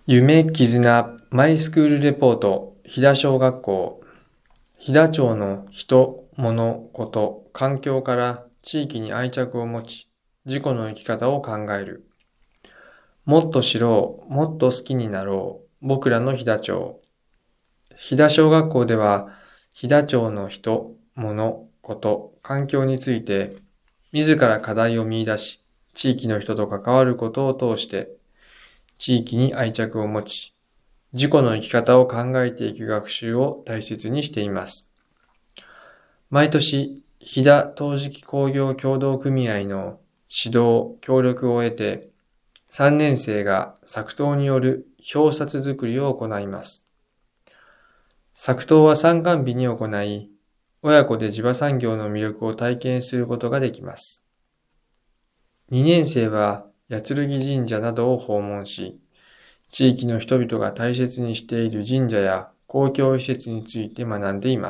夢絆マイスクールレポート飛騨小学校。飛騨町の人、物、こと、環境から地域に愛着を持ち、自己の生き方を考える。もっと知ろう、もっと好きになろう、僕らの飛騨町。飛騨小学校では、飛騨町の人、物、こと、環境について、自ら課題を見出し、地域の人と関わることを通して、地域に愛着を持ち、自己の生き方を考えていく学習を大切にしています。毎年、飛騨陶磁器工業協同組合の指導、協力を得て、3年生が作陶による表札作りを行います。作陶は参観日に行い、親子で地場産業の魅力を体験することができます。2年生は八剣神社などを訪問し、地域の人々が大切にしている神社や公共施設について学んでいます。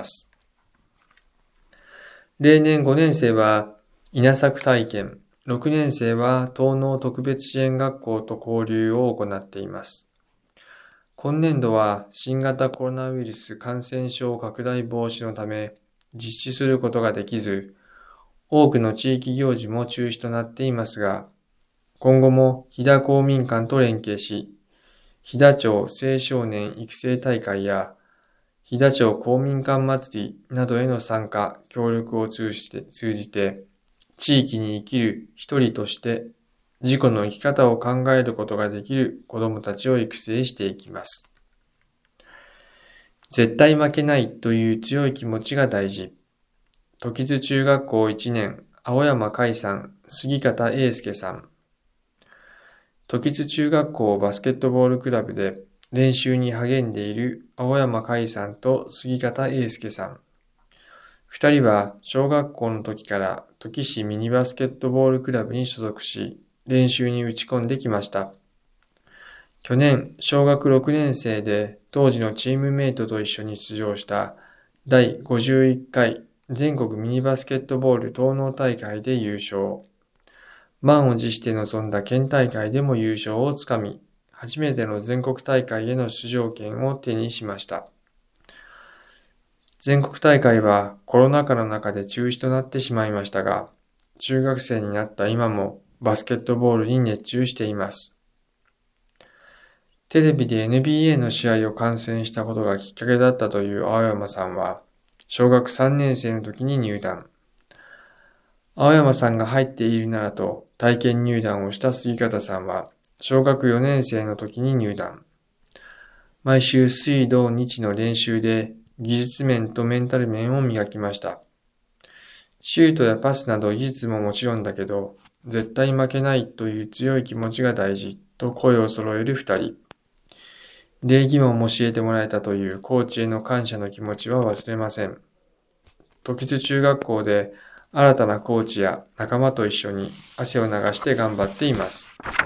例年5年生は稲作体験、6年生は東農特別支援学校と交流を行っています。今年度は新型コロナウイルス感染症拡大防止のため実施することができず、多くの地域行事も中止となっていますが、今後も飛騨公民館と連携し、飛騨町青少年育成大会や飛騨町公民館祭りなどへの参加、協力を通じて、地域に生きる一人として自己の生き方を考えることができる子どもたちを育成していきます。絶対負けないという強い気持ちが大事。時津中学校1年、青山海さん、杉方英介さん。時津中学校バスケットボールクラブで練習に励んでいる青山海さんと杉方英介さん。二人は小学校の時から土岐市ミニバスケットボールクラブに所属し、練習に打ち込んできました。去年、小学6年生で当時のチームメイトと一緒に出場した第51回全国ミニバスケットボール東農大会で優勝。満を持して臨んだ県大会でも優勝をつかみ、初めての全国大会への出場権を手にしました。全国大会はコロナ禍の中で中止となってしまいましたが、中学生になった今もバスケットボールに熱中しています。テレビで NBA の試合を観戦したことがきっかけだったという青山さんは、小学3年生の時に入団。青山さんが入っているならと体験入団をした杉方さんは、小学4年生の時に入団。毎週水土日の練習で技術面とメンタル面を磨きました。シュートやパスなど技術ももちろんだけど、絶対負けないという強い気持ちが大事と声を揃える二人。礼儀も教えてもらえたというコーチへの感謝の気持ちは忘れません。時津中学校で新たなコーチや仲間と一緒に汗を流して頑張っています。